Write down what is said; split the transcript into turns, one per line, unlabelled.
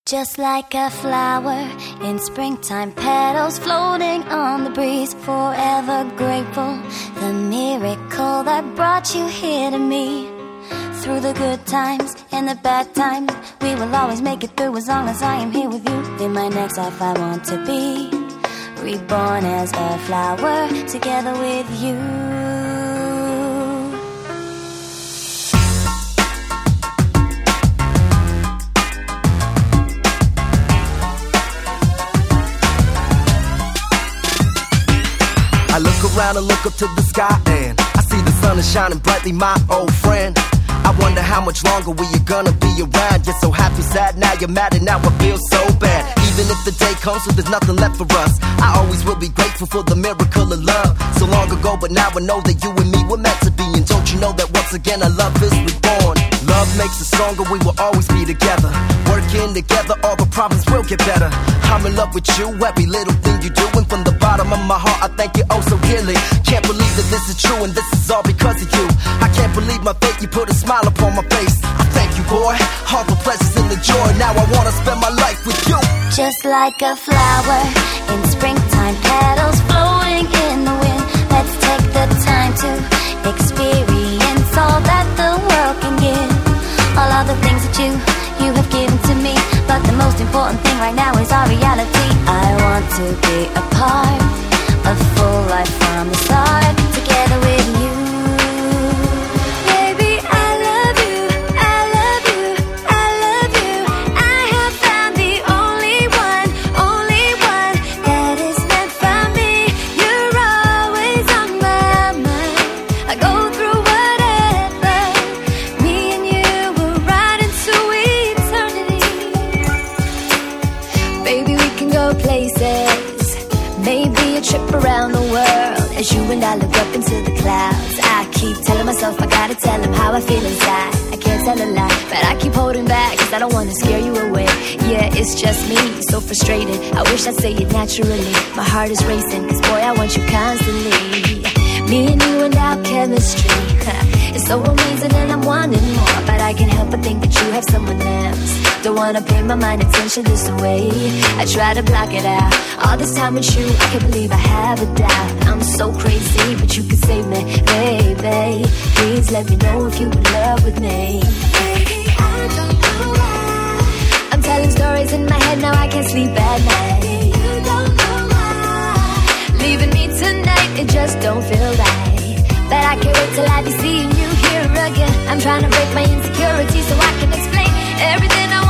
Just like a flower in springtime, petals floating on the breeze. Forever grateful, the miracle that brought you here to me. Through the good times and the bad times, we will always make it through as long as I am here with you. In my next life I want to be reborn as a flower together with you.
I look around and look up to the sky and I see the sun is shining brightly, my old friend. I wonder how much longer we are gonna be around. You're so happy, sad, now you're mad, and now I feel so bad. Even if the day comes so there's nothing left for us, I always will be grateful for the miracle of love. So long ago, but now I know that you and me were meant to be. And don't you know that once again our love is reborn. Love makes us stronger, we will always be together. Working together, all the problems will get better. I'm in love with you, every little thing you do. And from the bottom of my heart, I thank you oh so dearly. Can't believe that this is true and this is all because of you. I can't believe my fate, you put a smile upon my face. I thank you, boy, all the pleasures and the joy. Now I wanna spend my life with you.
Just like a flower in springtime, petals floating in the wind. Let's take the time to experience all that the world can give. All of the things that you have given to me, but the most important thing right now is our reality. I want to be a part of full life from the start, together with you. Baby, I love you, I love you, I love you. I have found the only one that is meant for me. You're always on my mind. I go through whatever. Me and you will ride into eternity. Baby, we can go places, maybe a trip around the world. As you and I look up into the clouds, I keep telling myself I gotta tell him how I feel inside. I can't tell a lie, but I keep holding back, cause I don't wanna scare you away. Yeah, it's just me, so frustrated. I wish I'd say it naturally. My heart is racing, cause boy, I want you constantly. Me and you and our chemistry, it's so amazing and I'm wanting more. But I can't help but think that you have someone else. Don't wanna pay my mind attention this way. I try to block it out. All this time with you, I can't believe I have a doubt. I'm so crazy, but you can save me, baby. Please let me know if you in love with me. Baby, I don't know why I'm telling stories in my head, now I can't sleep at night. Baby, you don't know why leaving me tonight, it just don't feel right. But I can't wait till I be seeing you here again. I'm trying to break my insecurity so I can explain everything I